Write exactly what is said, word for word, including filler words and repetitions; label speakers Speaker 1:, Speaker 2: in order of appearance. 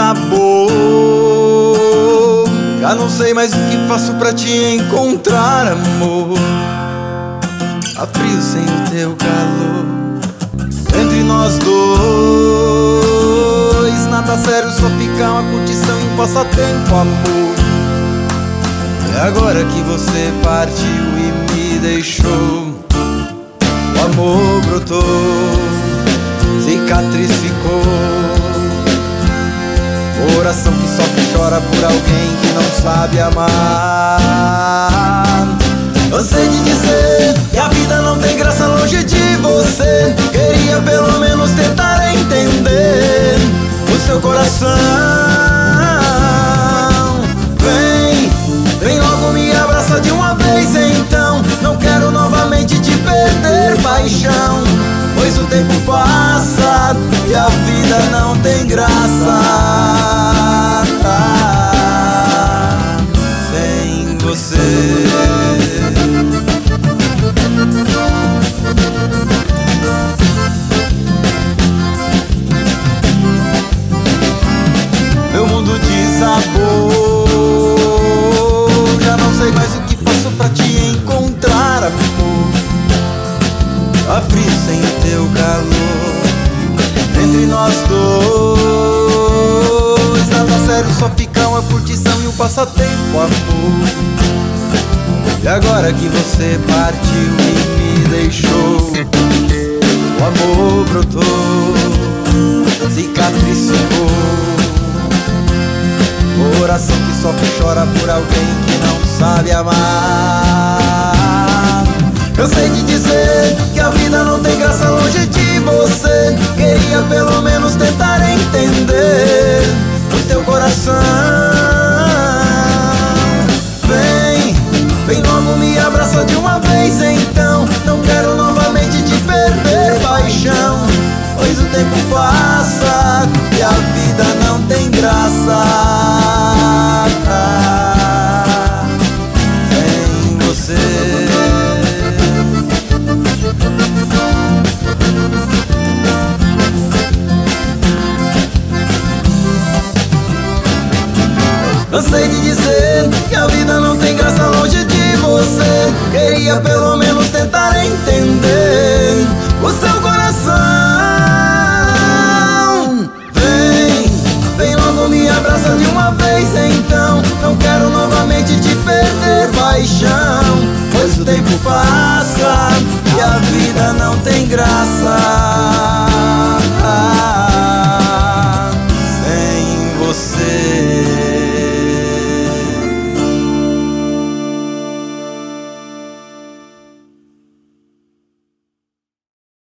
Speaker 1: desabou. Já não sei mais o que faço pra te encontrar, amor. Há frio sem o teu calor. Entre nós dois, nada sério, só fica uma curtição e um passatempo, amor. E agora que você partiu e me deixou, o amor brotou, cicatriz ficou. Coração que sofre e chora por alguém que não sabe amar. Cansei de dizer que a vida não tem graça longe de você. Queria pelo menos tentar entender o seu coração. Vem, vem logo me abraça de uma vez então. Não quero novamente te perder, paixão, pois o tempo passa e a vida não tem graça sem você. Meu mundo desabou. Já não sei mais o que faço pra te encontrar, amor. Há frio sem o teu calor. Entre nós dois, nada sério, só fica uma curtição e um passatempo, amor. E agora que você partiu e me deixou, o amor brotou, cicatriz ficou. Coração que sofre e chora por alguém que não sabe amar. Cansei de dizer que a vida não tem graça longe de você. Queria pelo menos tentar entender o teu coração. Vem, vem logo me abraça de uma vez então. Não quero novamente te perder, paixão, pois o tempo passa e a vida não tem graça sem você. Cansei de dizer que a vida não tem graça longe de você. Queria pelo menos tentar entender o seu coração. Vem, vem logo me abraça de uma vez então. Não quero novamente te perder, paixão, pois o tempo passa e a vida não tem graça sem você.